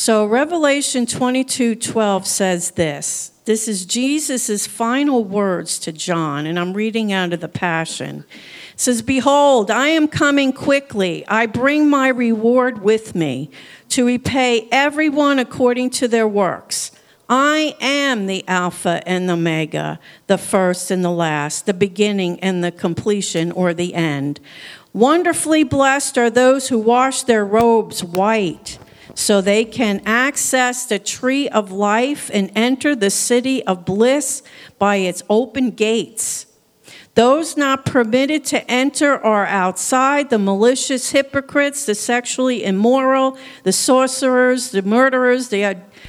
So Revelation 22:12 says this. This is Jesus' final words to John, and I'm reading out of the Passion. It says, "Behold, I am coming quickly. I bring my reward with me to repay everyone according to their works. I am the Alpha and the Omega, the first and the last, the beginning and the completion or the end. Wonderfully blessed are those who wash their robes white, so they can access the tree of life and enter the city of bliss by its open gates. Those not permitted to enter are outside: the malicious hypocrites, the sexually immoral, the sorcerers, the murderers, the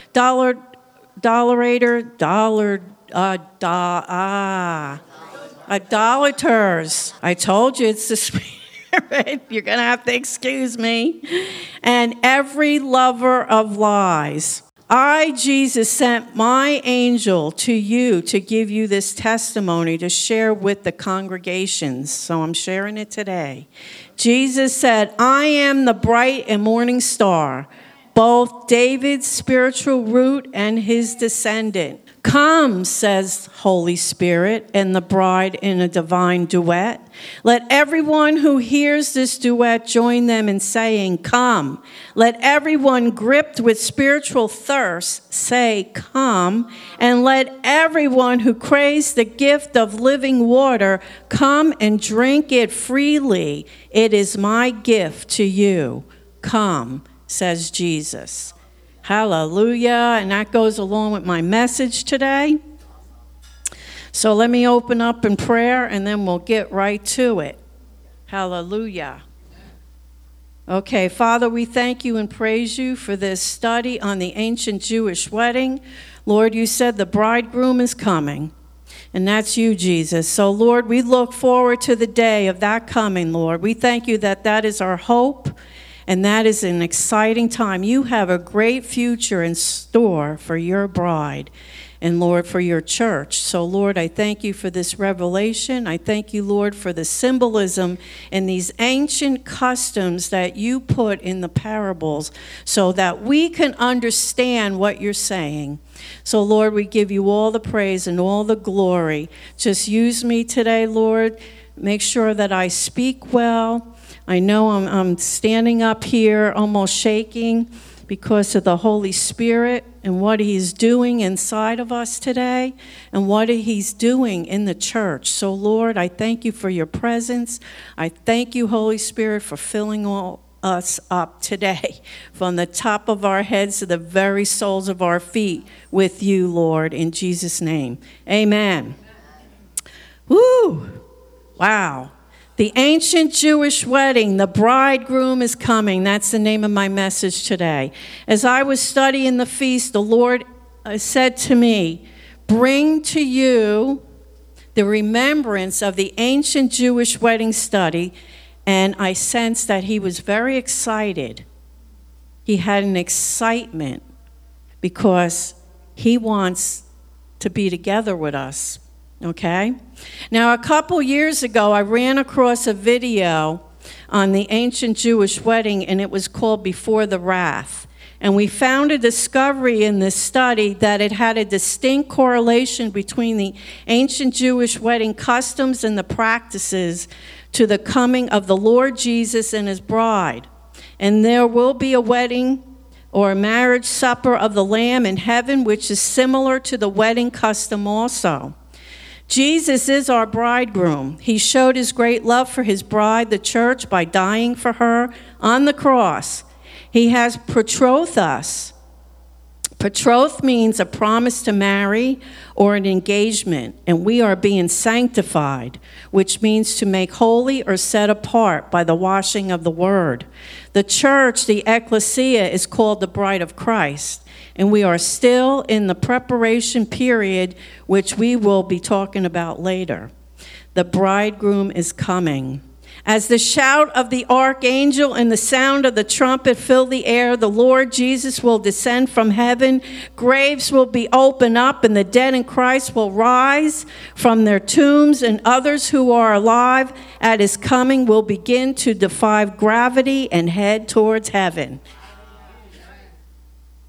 idolaters." I told you it's the Spirit. You're going to have to excuse me. "And every lover of lies. I, Jesus, sent my angel to you to give you this testimony to share with the congregations." So I'm sharing it today. Jesus said, "I am the bright and morning star, both David's spiritual root and his descendant. Come," says Holy Spirit and the bride in a divine duet. "Let everyone who hears this duet join them in saying, 'Come.' Let everyone gripped with spiritual thirst say, 'Come.' And let everyone who craves the gift of living water come and drink it freely. It is my gift to you. Come," says Jesus. Hallelujah. And that goes along with my message today. So let me open up in prayer and then we'll get right to it. Hallelujah. Okay, Father, we thank you and praise you for this study on the ancient Jewish wedding. Lord, you said the bridegroom is coming, and that's you, Jesus. So, Lord, we look forward to the day of that coming, Lord. We thank you that that is our hope. And that is an exciting time. You have a great future in store for your bride and, Lord, for your church. So, Lord, I thank you for this revelation. I thank you, Lord, for the symbolism and these ancient customs that you put in the parables so that we can understand what you're saying. So, Lord, we give you all the praise and all the glory. Just use me today, Lord. Make sure that I speak well. I know I'm standing up here almost shaking because of the Holy Spirit and what he's doing inside of us today and what he's doing in the church. So, Lord, I thank you for your presence. I thank you, Holy Spirit, for filling all us up today from the top of our heads to the very soles of our feet with you, Lord, in Jesus' name. Amen. Woo! Wow. The ancient Jewish wedding, the bridegroom is coming. That's the name of my message today. As I was studying the feast, the Lord said to me, "Bring to you the remembrance of the ancient Jewish wedding study." And I sensed that he was very excited. He had an excitement because he wants to be together with us. Okay? Now, a couple years ago, I ran across a video on the ancient Jewish wedding, and it was called Before the Wrath. And we found a discovery in this study that it had a distinct correlation between the ancient Jewish wedding customs and the practices to the coming of the Lord Jesus and his bride. And there will be a wedding or a marriage supper of the Lamb in heaven, which is similar to the wedding custom also. Jesus is our bridegroom. He showed his great love for his bride, the church, by dying for her on the cross. He has betrothed us. Betrothed means a promise to marry or an engagement, and we are being sanctified, which means to make holy or set apart by the washing of the word. The church, the ecclesia, is called the bride of Christ. And we are still in the preparation period, which we will be talking about later. The bridegroom is coming. As the shout of the archangel and the sound of the trumpet fill the air, the Lord Jesus will descend from heaven. Graves will be opened up, and the dead in Christ will rise from their tombs, and others who are alive at his coming will begin to defy gravity and head towards heaven.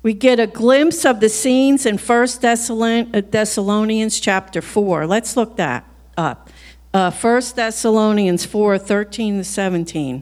We get a glimpse of the scenes in 1 Thessalonians chapter 4. Let's look that up. 1 Thessalonians 4, 13 to 17.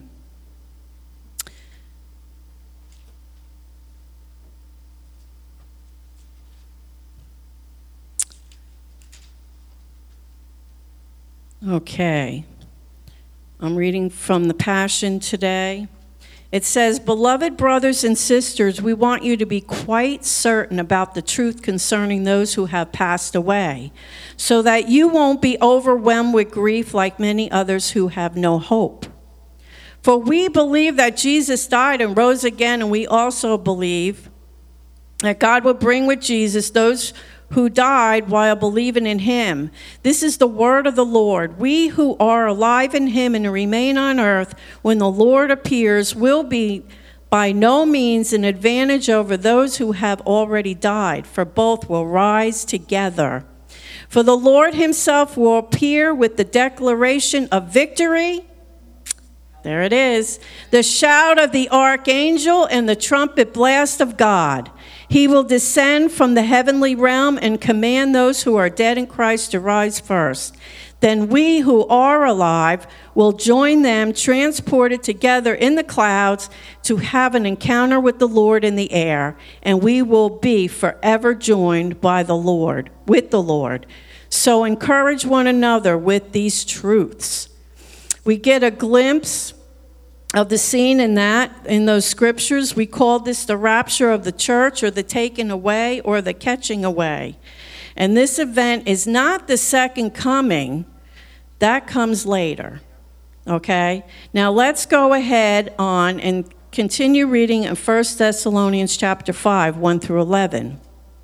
Okay. I'm reading from the Passion today. It says, "Beloved brothers and sisters, we want you to be quite certain about the truth concerning those who have passed away, so that you won't be overwhelmed with grief like many others who have no hope. For we believe that Jesus died and rose again, and we also believe that God will bring with Jesus those who died while believing in him. This is the word of the Lord. We who are alive in him and remain on earth when the Lord appears will be by no means an advantage over those who have already died, for both will rise together. For the Lord himself will appear with the declaration of victory." There it is. "The shout of the archangel and the trumpet blast of God. He will descend from the heavenly realm and command those who are dead in Christ to rise first. Then we who are alive will join them, transported together in the clouds to have an encounter with the Lord in the air, and we will be forever joined with the Lord. So encourage one another with these truths." We get a glimpse of the scene in those scriptures. We call this the rapture of the church, or the taking away, or the catching away. And this event is not the second coming. That comes later. Okay? Now let's go ahead on and continue reading in 1 Thessalonians chapter 5, 1 through 11.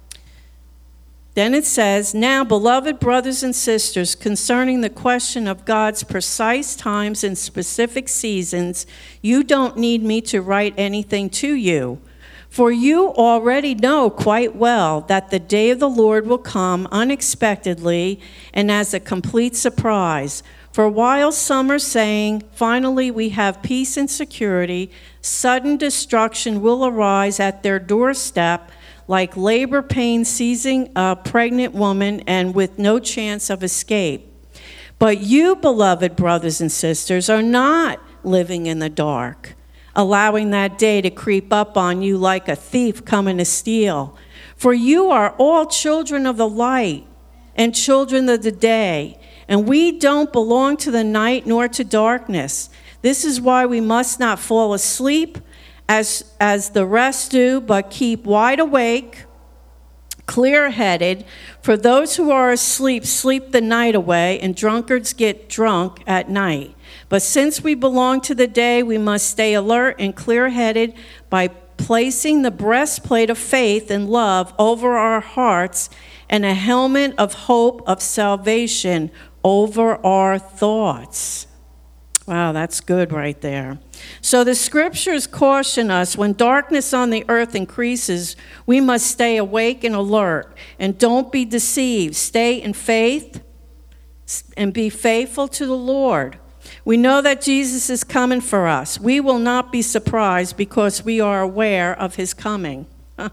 Then it says, "Now, beloved brothers and sisters, concerning the question of God's precise times and specific seasons, you don't need me to write anything to you. For you already know quite well that the day of the Lord will come unexpectedly and as a complete surprise. For while some are saying, 'Finally we have peace and security,' sudden destruction will arise at their doorstep, like labor pain seizing a pregnant woman, and with no chance of escape. But you, beloved brothers and sisters, are not living in the dark, allowing that day to creep up on you like a thief coming to steal. For you are all children of the light and children of the day, and we don't belong to the night nor to darkness. This is why we must not fall asleep as the rest do, but keep wide awake, clear-headed. For those who are asleep sleep the night away, and drunkards get drunk at night. But since we belong to the day, we must stay alert and clear-headed by placing the breastplate of faith and love over our hearts and a helmet of hope of salvation over our thoughts." Wow, that's good right there. So the scriptures caution us when darkness on the earth increases, we must stay awake and alert, and don't be deceived. Stay in faith and be faithful to the Lord. We know that Jesus is coming for us. We will not be surprised because we are aware of his coming.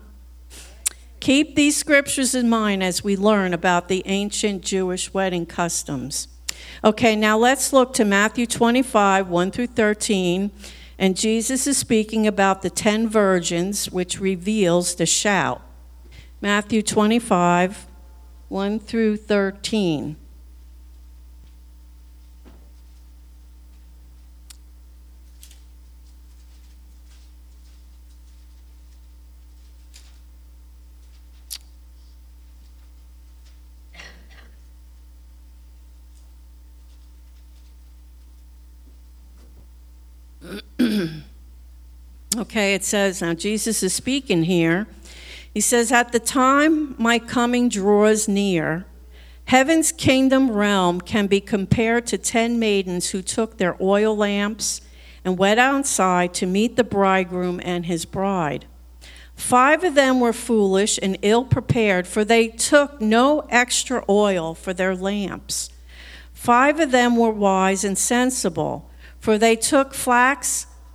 Keep these scriptures in mind as we learn about the ancient Jewish wedding customs. Okay, now let's look to Matthew 25, 1 through 13. And Jesus is speaking about the 10 virgins, which reveals the shout. Matthew 25, 1 through 13. Okay, it says, now Jesus is speaking here. He says, "At the time my coming draws near, heaven's kingdom realm can be compared to 10 maidens who took their oil lamps and went outside to meet the bridegroom and his bride. 5 of them were foolish and ill-prepared, for they took no extra oil for their lamps. 5 of them were wise and sensible, for they took flax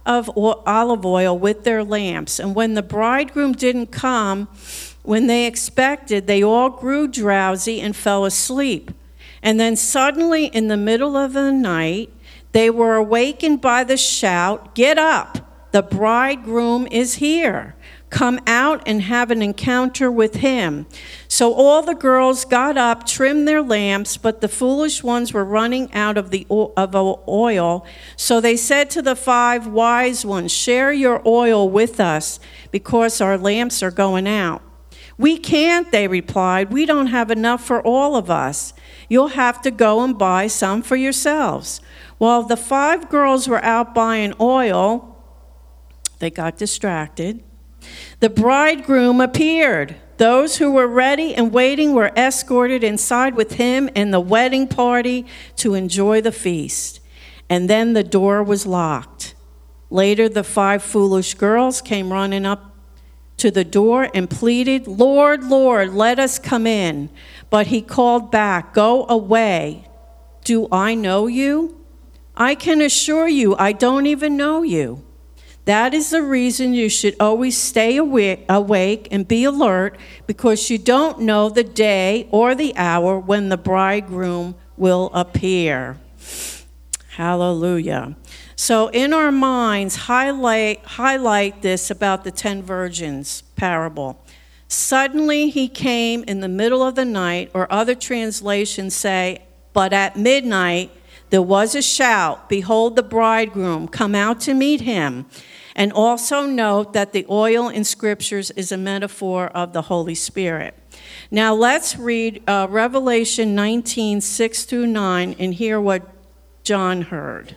of olive oil with their lamps. And when the bridegroom didn't come when they expected, they all grew drowsy and fell asleep. And then suddenly, in the middle of the night, they were awakened by the shout, "Get up! The bridegroom is here. Come out and have an encounter with him." So all the girls got up, trimmed their lamps, but the foolish ones were running out of oil. So they said to the 5 wise ones, "Share your oil with us, because our lamps are going out." "We can't," they replied. "We don't have enough for all of us. You'll have to go and buy some for yourselves." While the 5 girls were out buying oil, they got distracted. The bridegroom appeared. Those who were ready and waiting were escorted inside with him and the wedding party to enjoy the feast. And then the door was locked. Later, the 5 foolish girls came running up to the door and pleaded, "Lord, Lord, let us come in." But he called back, "Go away. Do I know you? I can assure you, I don't even know you." That is the reason you should always stay awake and be alert, because you don't know the day or the hour when the bridegroom will appear. Hallelujah. So in our minds, highlight this about the 10 virgins parable. Suddenly he came in the middle of the night, or other translations say, but at midnight there was a shout, "Behold the bridegroom, come out to meet him." And also note that the oil in scriptures is a metaphor of the Holy Spirit. Now let's read Revelation 19, 6 through 9, and hear what John heard.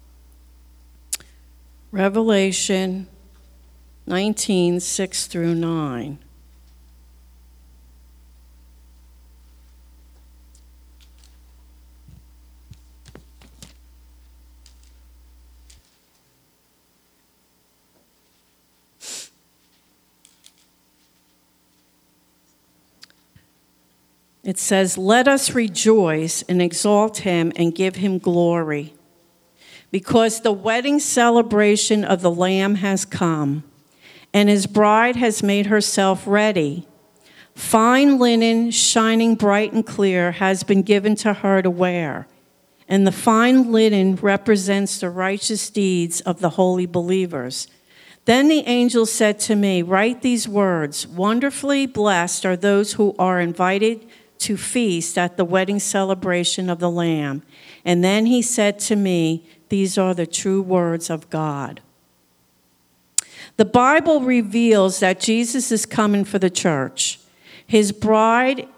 Revelation 19, 6 through 9. It says, "Let us rejoice and exalt him and give him glory, because the wedding celebration of the Lamb has come, and his bride has made herself ready. Fine linen, shining bright and clear, has been given to her to wear, and the fine linen represents the righteous deeds of the holy believers." Then the angel said to me, "Write these words, wonderfully blessed are those who are invited to feast at the wedding celebration of the Lamb." And then he said to me, "These are the true words of God." The Bible reveals that Jesus is coming for the church, his bride.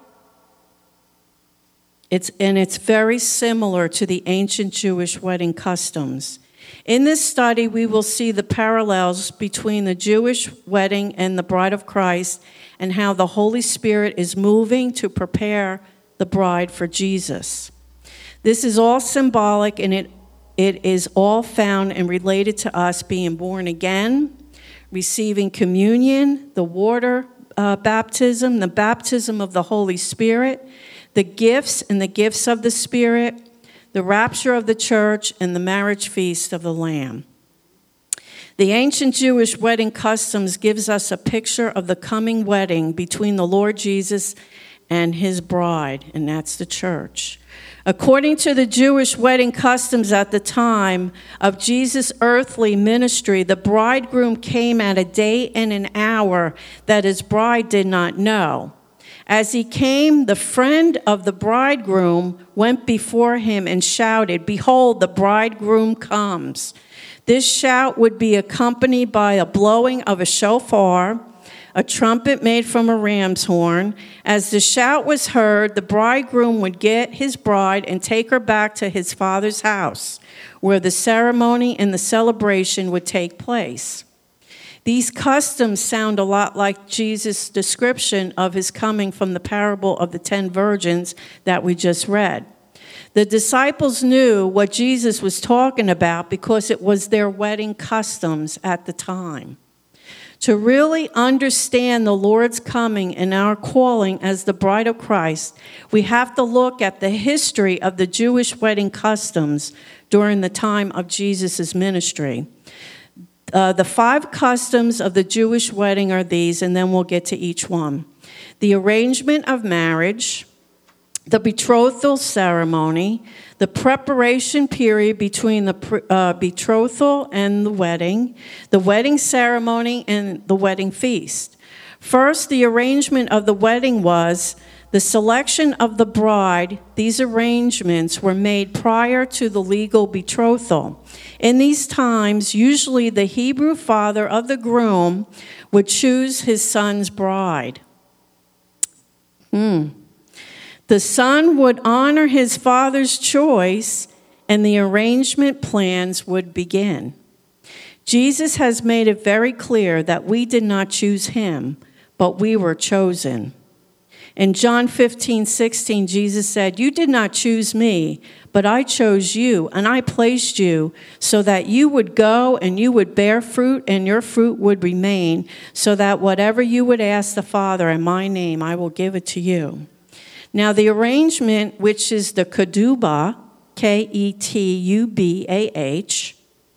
It's very similar to the ancient Jewish wedding customs. In this study, we will see the parallels between the Jewish wedding and the bride of Christ, and how the Holy Spirit is moving to prepare the bride for Jesus. This is all symbolic, and it is all found and related to us being born again, receiving communion, the water baptism, the baptism of the Holy Spirit, the gifts and the gifts of the Spirit, the rapture of the church, and the marriage feast of the Lamb. The ancient Jewish wedding customs gives us a picture of the coming wedding between the Lord Jesus and his bride, and that's the church. According to the Jewish wedding customs at the time of Jesus' earthly ministry, the bridegroom came at a day and an hour that his bride did not know. As he came, the friend of the bridegroom went before him and shouted, "Behold, the bridegroom comes." This shout would be accompanied by a blowing of a shofar, a trumpet made from a ram's horn. As the shout was heard, the bridegroom would get his bride and take her back to his father's house, where the ceremony and the celebration would take place. These customs sound a lot like Jesus' description of his coming from the parable of the 10 virgins that we just read. The disciples knew what Jesus was talking about because it was their wedding customs at the time. To really understand the Lord's coming and our calling as the bride of Christ, we have to look at the history of the Jewish wedding customs during the time of Jesus' ministry. The 5 customs of the Jewish wedding are these, and then we'll get to each one. The arrangement of marriage, the betrothal ceremony, the preparation period between the betrothal and the wedding ceremony, and the wedding feast. First, the arrangement of the wedding was the selection of the bride. These arrangements were made prior to the legal betrothal. In these times, usually the Hebrew father of the groom would choose his son's bride. The son would honor his father's choice, and the arrangement plans would begin. Jesus has made it very clear that we did not choose him, but we were chosen. In John 15:16, Jesus said, "You did not choose me, but I chose you, and I placed you so that you would go and you would bear fruit, and your fruit would remain, so that whatever you would ask the Father in my name, I will give it to you." Now, the arrangement, which is the ketubah, Ketubah,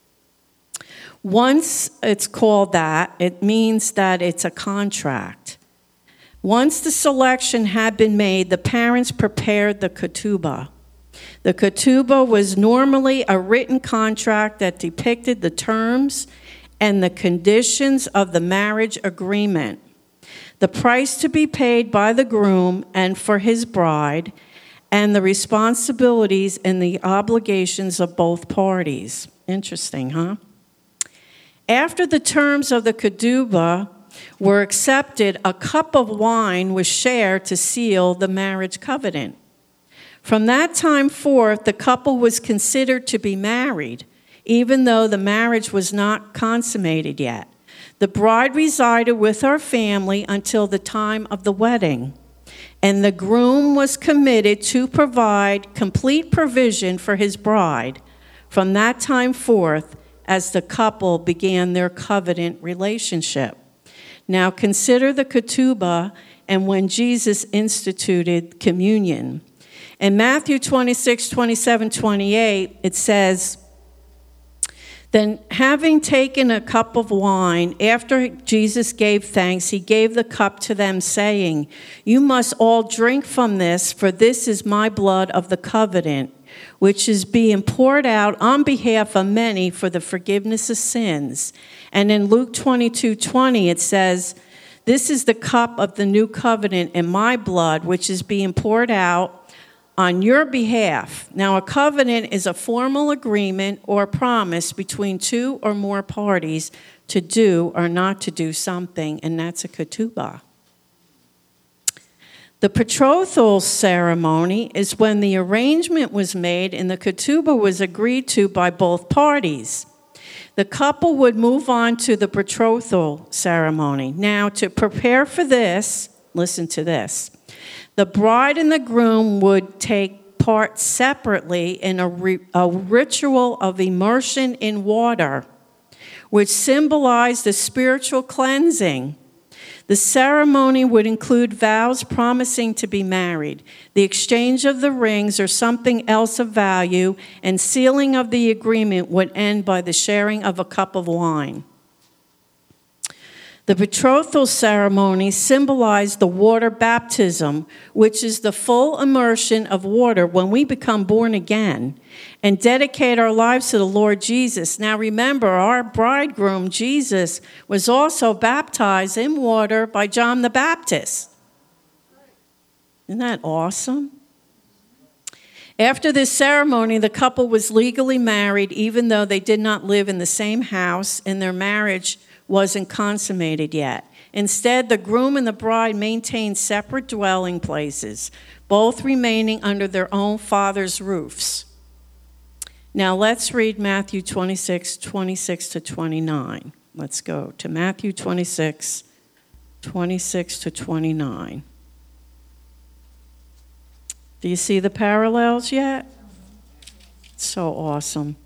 once it's called that, it means that it's a contract. Once the selection had been made, the parents prepared the ketubah. The ketubah was normally a written contract that depicted the terms and the conditions of the marriage agreement, the price to be paid by the groom and for his bride, and the responsibilities and the obligations of both parties. Interesting, huh? After the terms of the ketubah were accepted, a cup of wine was shared to seal the marriage covenant. From that time forth, the couple was considered to be married, even though the marriage was not consummated yet. The bride resided with her family until the time of the wedding, and the groom was committed to provide complete provision for his bride from that time forth as the couple began their covenant relationship. Now consider the ketubah and when Jesus instituted communion. In Matthew 26, 27, 28, it says, "Then having taken a cup of wine, after Jesus gave thanks, he gave the cup to them, saying, 'You must all drink from this, for this is my blood of the covenant, which is being poured out on behalf of many for the forgiveness of sins.'" And in Luke 22:20, it says, "This is the cup of the new covenant in my blood, which is being poured out on your behalf." Now, a covenant is a formal agreement or promise between 2 or more parties to do or not to do something, and that's a ketubah. The betrothal ceremony is when the arrangement was made and the ketubah was agreed to by both parties. The couple would move on to the betrothal ceremony. Now, to prepare for this, listen to this. The bride and the groom would take part separately in a ritual of immersion in water, which symbolized the spiritual cleansing. The ceremony would include vows promising to be married, the exchange of the rings or something else of value, and sealing of the agreement would end by the sharing of a cup of wine. The betrothal ceremony symbolized the water baptism, which is the full immersion of water when we become born again and dedicate our lives to the Lord Jesus. Now remember, our bridegroom, Jesus, was also baptized in water by John the Baptist. Isn't that awesome? After this ceremony, the couple was legally married, even though they did not live in the same house and their marriage wasn't consummated yet. Instead, the groom and the bride maintained separate dwelling places, both remaining under their own father's roofs. Now let's read Matthew 26, 26 to 29. Let's go to Matthew 26, 26 to 29. Do you see the parallels yet? It's so awesome.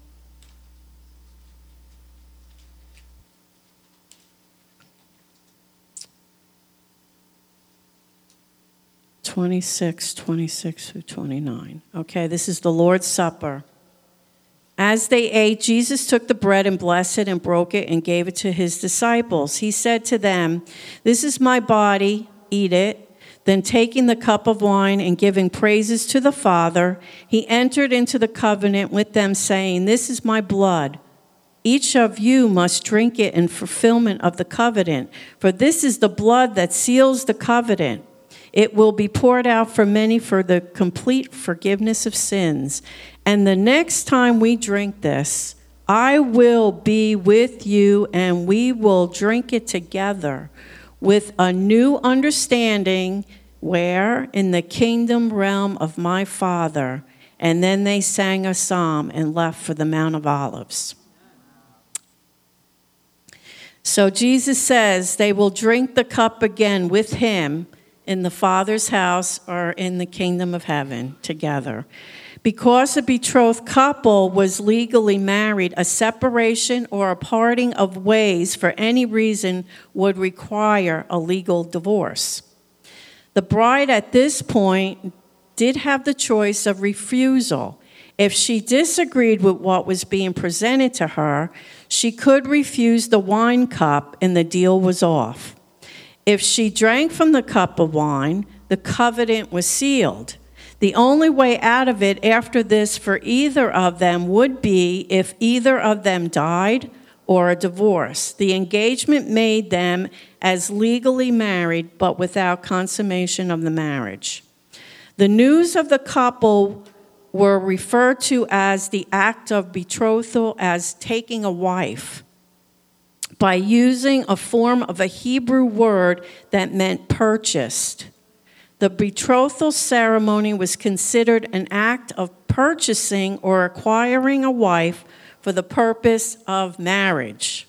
26 through 29. Okay, this is the Lord's Supper. As they ate, Jesus took the bread and blessed it and broke it and gave it to his disciples. He said to them, "This is my body, eat it." Then taking the cup of wine and giving praises to the Father, he entered into the covenant with them, saying, "This is my blood. Each of you must drink it in fulfillment of the covenant, for this is the blood that seals the covenant. It will be poured out for many for the complete forgiveness of sins. And the next time we drink this, I will be with you, and we will drink it together with a new understanding, where? In the kingdom realm of my Father." And then they sang a psalm and left for the Mount of Olives. So Jesus says they will drink the cup again with him in the Father's house or in the kingdom of heaven together. Because a betrothed couple was legally married, a separation or a parting of ways for any reason would require a legal divorce. The bride at this point did have the choice of refusal. If she disagreed with what was being presented to her, she could refuse the wine cup and the deal was off. If she drank from the cup of wine, the covenant was sealed. The only way out of it after this for either of them would be if either of them died or a divorce. The engagement made them as legally married, but without consummation of the marriage. The news of the couple were referred to as the act of betrothal, as taking a wife, by using a form of a Hebrew word that meant purchased. The betrothal ceremony was considered an act of purchasing or acquiring a wife for the purpose of marriage.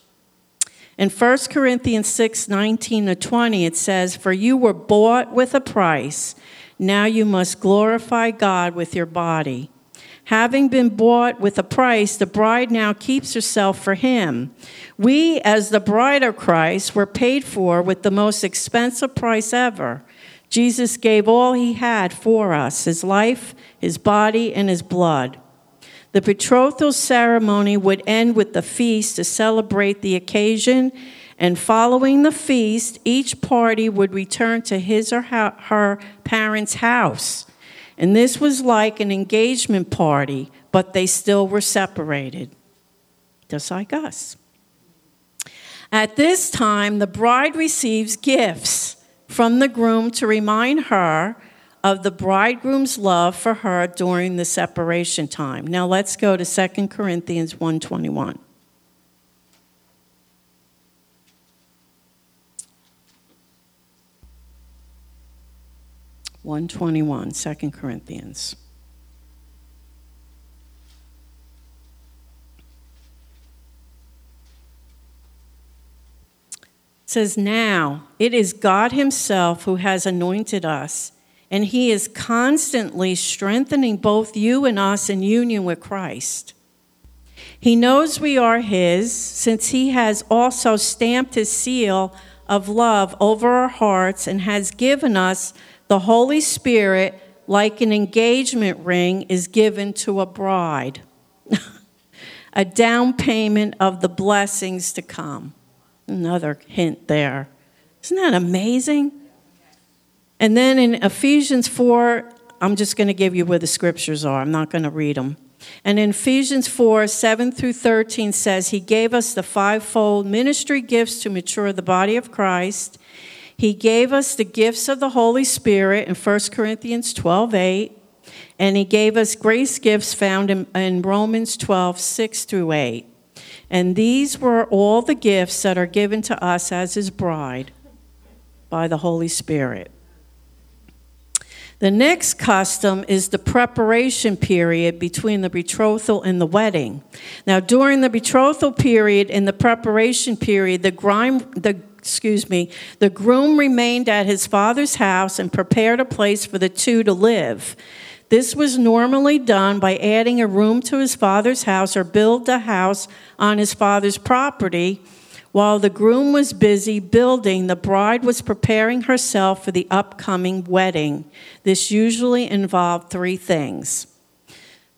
In 1 Corinthians 6:19-20, it says, "For you were bought with a price. Now you must glorify God with your body. Having been bought with a price, the bride now keeps herself for him. We, as the bride of Christ, were paid for with the most expensive price ever. Jesus gave all he had for us, his life, his body, and his blood." The betrothal ceremony would end with the feast to celebrate the occasion, and following the feast, each party would return to his or her parents' house. And this was like an engagement party, but they still were separated, just like us. At this time, the bride receives gifts from the groom to remind her of the bridegroom's love for her during the separation time. Now let's go to 2 Corinthians 1:21. (121), 2 Corinthians. It says, "Now it is God himself who has anointed us, and he is constantly strengthening both you and us in union with Christ. He knows we are his, since he has also stamped his seal of love over our hearts and has given us the Holy Spirit, like an engagement ring is given to a bride, a down payment of the blessings to come." Another hint there. Isn't that amazing? And then in Ephesians 4, I'm just going to give you where the scriptures are. I'm not going to read them. And in Ephesians 4, 7-13 says, "He gave us the fivefold ministry gifts to mature the body of Christ. He gave us the gifts of the Holy Spirit in 1 Corinthians 12:8. And he gave us grace gifts found in Romans 12:6-8. And these were all the gifts that are given to us as his bride by the Holy Spirit." The next custom is the preparation period between the betrothal and the wedding. Now, during the betrothal period and the preparation period, the groom remained at his father's house and prepared a place for the two to live. This was normally done by adding a room to his father's house or build a house on his father's property. While the groom was busy building, the bride was preparing herself for the upcoming wedding. This usually involved three things.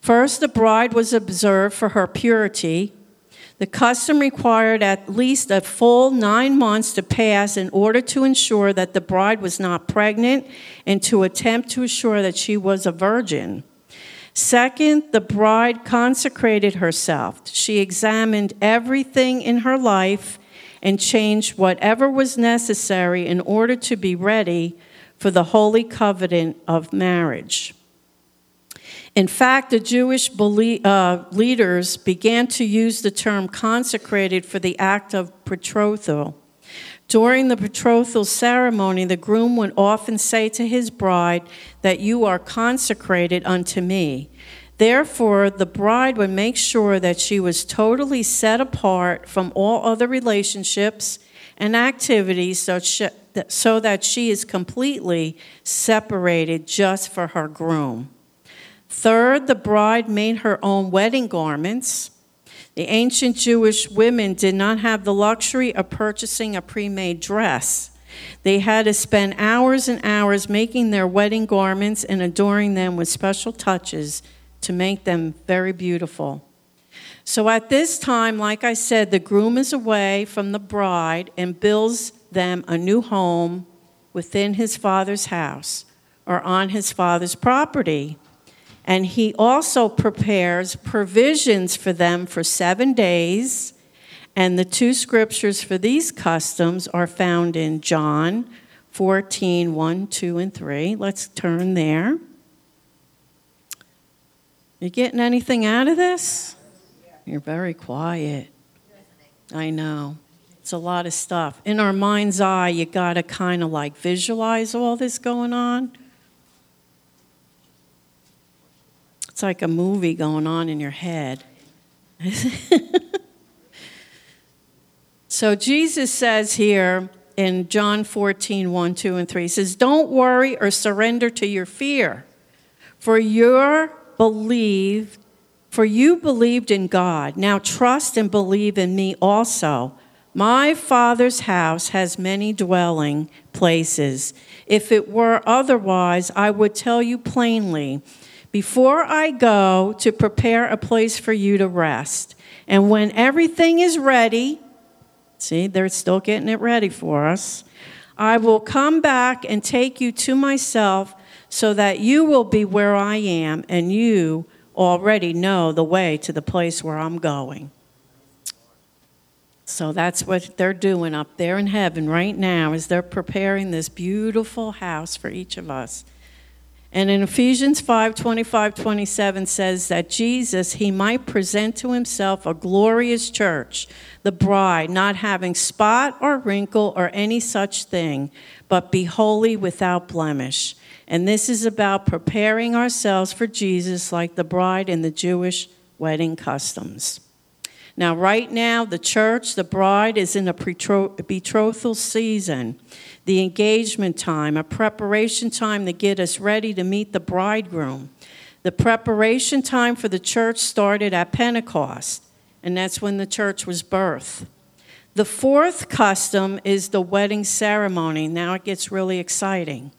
First, the bride was observed for her purity. The custom required at least a full 9 months to pass in order to ensure that the bride was not pregnant and to attempt to assure that she was a virgin. Second, the bride consecrated herself. She examined everything in her life and changed whatever was necessary in order to be ready for the holy covenant of marriage. In fact, the Jewish leaders began to use the term consecrated for the act of betrothal. During the betrothal ceremony, the groom would often say to his bride that you are consecrated unto me. Therefore, the bride would make sure that she was totally set apart from all other relationships and activities so that she is completely separated just for her groom. Third, the bride made her own wedding garments. The ancient Jewish women did not have the luxury of purchasing a pre-made dress. They had to spend hours and hours making their wedding garments and adoring them with special touches to make them very beautiful. So at this time, like I said, the groom is away from the bride and builds them a new home within his father's house or on his father's property. And he also prepares provisions for them for 7 days. And the two scriptures for these customs are found in John 14, 1, 2, and 3. Let's turn there. You getting anything out of this? You're very quiet. I know. It's a lot of stuff. In our mind's eye, you got to kind of like visualize all this going on. It's like a movie going on in your head. So Jesus says here in John 14, 1, 2, and 3, he says, don't worry or surrender to your fear, for you believed in God. Now trust and believe in me also. My Father's house has many dwelling places. If it were otherwise, I would tell you plainly, before I go to prepare a place for you to rest. And when everything is ready, see, they're still getting it ready for us, I will come back and take you to myself so that you will be where I am and you already know the way to the place where I'm going. So that's what they're doing up there in heaven right now, is they're preparing this beautiful house for each of us. And in Ephesians 5, 25, 27 says that Jesus, he might present to himself a glorious church, the bride, not having spot or wrinkle or any such thing, but be holy without blemish. And this is about preparing ourselves for Jesus like the bride in the Jewish wedding customs. Now, right now, the church, the bride, is in a betrothal season, the engagement time, a preparation time to get us ready to meet the bridegroom. The preparation time for the church started at Pentecost, and that's when the church was birthed. The fourth custom is the wedding ceremony. Now it gets really exciting.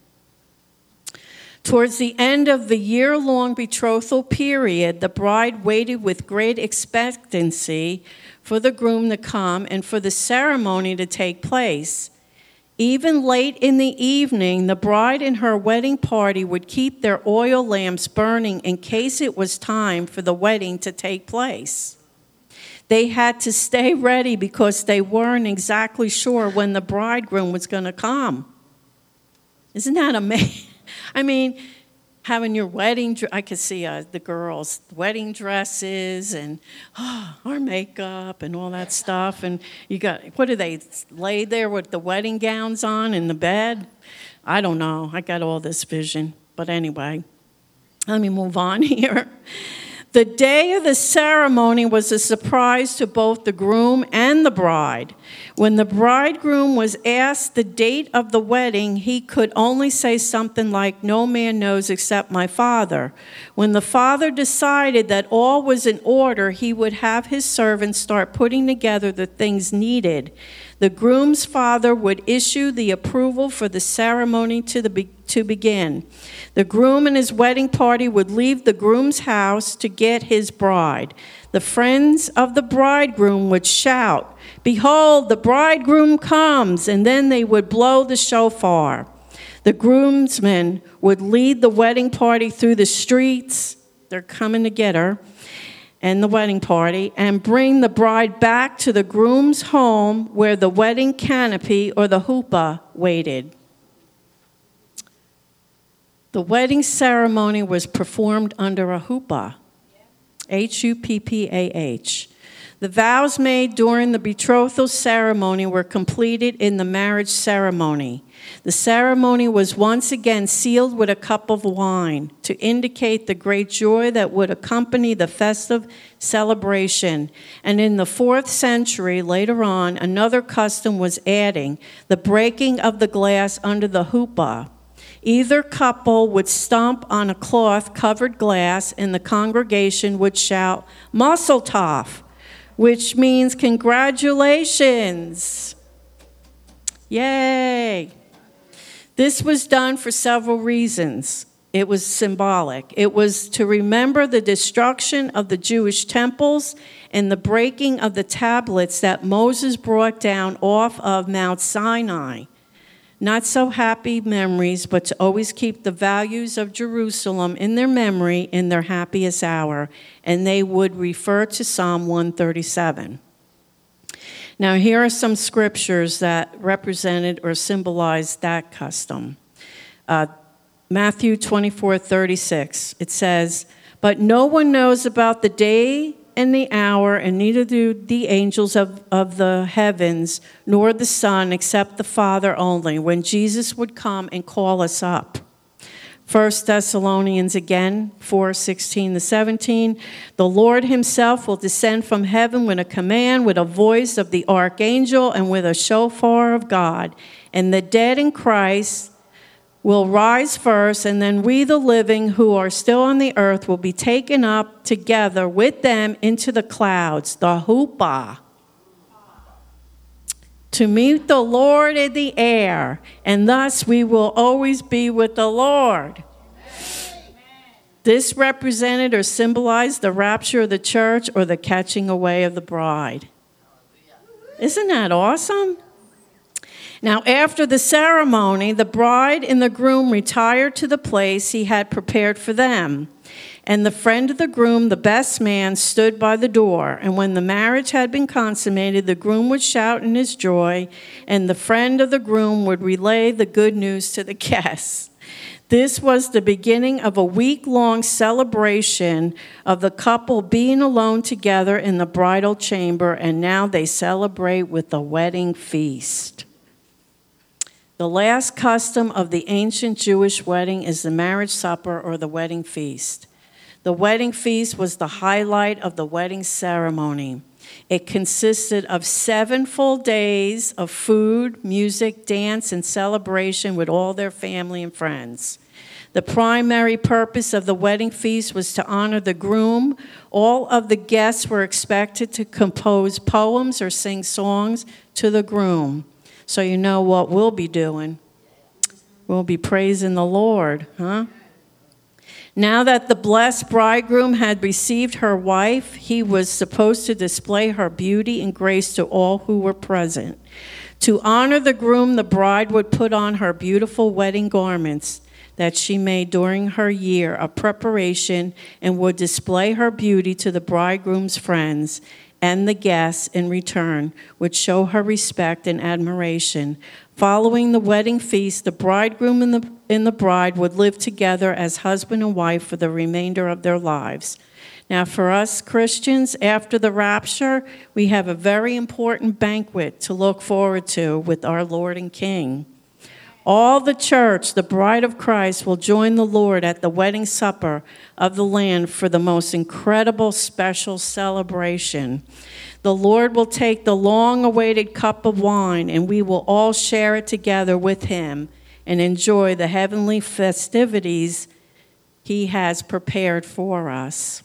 Towards the end of the year-long betrothal period, the bride waited with great expectancy for the groom to come and for the ceremony to take place. Even late in the evening, the bride and her wedding party would keep their oil lamps burning in case it was time for the wedding to take place. They had to stay ready because they weren't exactly sure when the bridegroom was going to come. Isn't that amazing? I mean, having your wedding, I could see the girls' wedding dresses and our makeup and all that stuff. And you got, what do they lay there with the wedding gowns on in the bed? I don't know. I got all this vision. But anyway, let me move on here. The day of the ceremony was a surprise to both the groom and the bride. When the bridegroom was asked the date of the wedding, he could only say something like, "No man knows except my Father." When the father decided that all was in order, he would have his servants start putting together the things needed. The groom's father would issue the approval for the ceremony to to begin. The groom and his wedding party would leave the groom's house to get his bride. The friends of the bridegroom would shout, "Behold, the bridegroom comes," and then they would blow the shofar. The groomsmen would lead the wedding party through the streets. They're coming to get her and the wedding party, and bring the bride back to the groom's home where the wedding canopy or the huppah waited. The wedding ceremony was performed under a huppah, Huppah. The vows made during the betrothal ceremony were completed in the marriage ceremony. The ceremony was once again sealed with a cup of wine to indicate the great joy that would accompany the festive celebration. And in the 4th century, later on, another custom was adding the breaking of the glass under the huppah. Either couple would stomp on a cloth-covered glass, and the congregation would shout, "Mazel tov," which means congratulations. Yay. This was done for several reasons. It was symbolic. It was to remember the destruction of the Jewish temples and the breaking of the tablets that Moses brought down off of Mount Sinai. Not so happy memories, but to always keep the values of Jerusalem in their memory in their happiest hour. And they would refer to Psalm 137. Now, here are some scriptures that represented or symbolized that custom. Matthew 24:36, it says, "But no one knows about the day and the hour, and neither do the angels of the heavens, nor the Son, except the Father only," when Jesus would come and call us up. 1 Thessalonians again, 4:16-17, "The Lord himself will descend from heaven with a command, with a voice of the archangel, and with a shofar of God. And the dead in Christ will rise first, and then we, the living who are still on the earth, will be taken up together with them into the clouds," the huppah, "to meet the Lord in the air, and thus we will always be with the Lord." This represented or symbolized the rapture of the church or the catching away of the bride. Isn't that awesome? Now, after the ceremony, the bride and the groom retired to the place he had prepared for them. And the friend of the groom, the best man, stood by the door. And when the marriage had been consummated, the groom would shout in his joy, and the friend of the groom would relay the good news to the guests. This was the beginning of a week-long celebration of the couple being alone together in the bridal chamber, and now they celebrate with the wedding feast. The last custom of the ancient Jewish wedding is the marriage supper or the wedding feast. The wedding feast was the highlight of the wedding ceremony. It consisted of 7 full days of food, music, dance, and celebration with all their family and friends. The primary purpose of the wedding feast was to honor the groom. All of the guests were expected to compose poems or sing songs to the groom. So you know what we'll be doing. We'll be praising the Lord, huh? Now that the blessed bridegroom had received her wife, he was supposed to display her beauty and grace to all who were present. To honor the groom, the bride would put on her beautiful wedding garments that she made during her year of preparation and would display her beauty to the bridegroom's friends, and the guests in return would show her respect and admiration. Following the wedding feast, the bridegroom and the bride would live together as husband and wife for the remainder of their lives. Now, for us Christians, after the rapture, we have a very important banquet to look forward to with our Lord and King. All the church, the bride of Christ, will join the Lord at the wedding supper of the Lamb for the most incredible special celebration. The Lord will take the long-awaited cup of wine, and we will all share it together with him and enjoy the heavenly festivities he has prepared for us.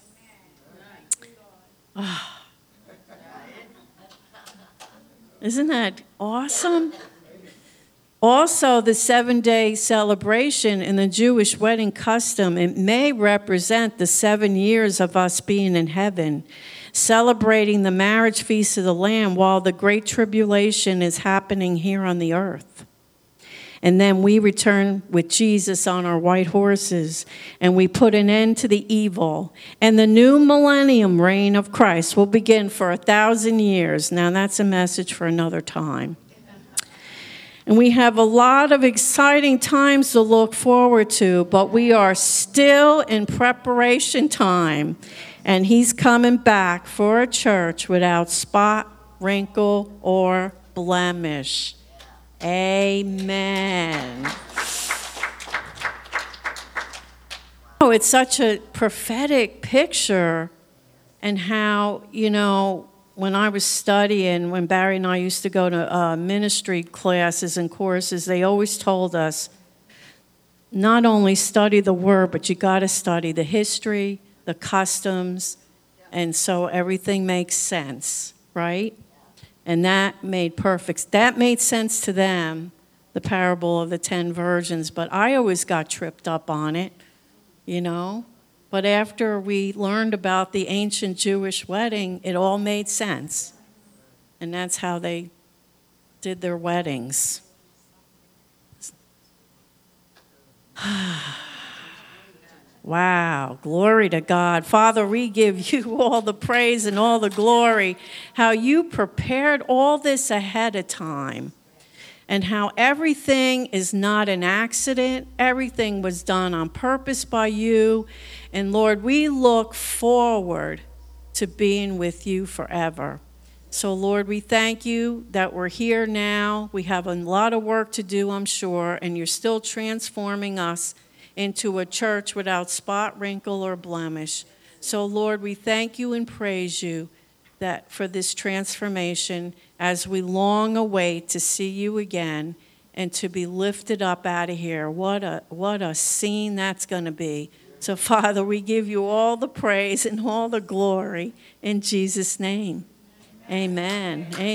Oh. Isn't that awesome? Also, the 7-day celebration in the Jewish wedding custom, it may represent the 7 years of us being in heaven, celebrating the marriage feast of the Lamb while the great tribulation is happening here on the earth. And then we return with Jesus on our white horses, and we put an end to the evil. And the new millennium reign of Christ will begin for 1,000 years. Now, that's a message for another time. And we have a lot of exciting times to look forward to, but we are still in preparation time. And he's coming back for a church without spot, wrinkle, or blemish. Amen. Oh, it's such a prophetic picture, and how, when I was studying, when Barry and I used to go to ministry classes and courses, they always told us, not only study the Word, but you got to study the history, the customs, and so everything makes sense, right? And that made sense to them, the parable of the 10 virgins, but I always got tripped up on it, But after we learned about the ancient Jewish wedding, it all made sense. And that's how they did their weddings. Wow, glory to God. Father, we give you all the praise and all the glory, how you prepared all this ahead of time, and how everything is not an accident. Everything was done on purpose by you. And Lord, we look forward to being with you forever. So Lord, we thank you that we're here now. We have a lot of work to do, I'm sure, and you're still transforming us into a church without spot, wrinkle, or blemish. So Lord, we thank you and praise you that for this transformation as we long await to see you again and to be lifted up out of here. What a scene that's going to be. So Father, we give you all the praise and all the glory in Jesus' name. Amen. Amen.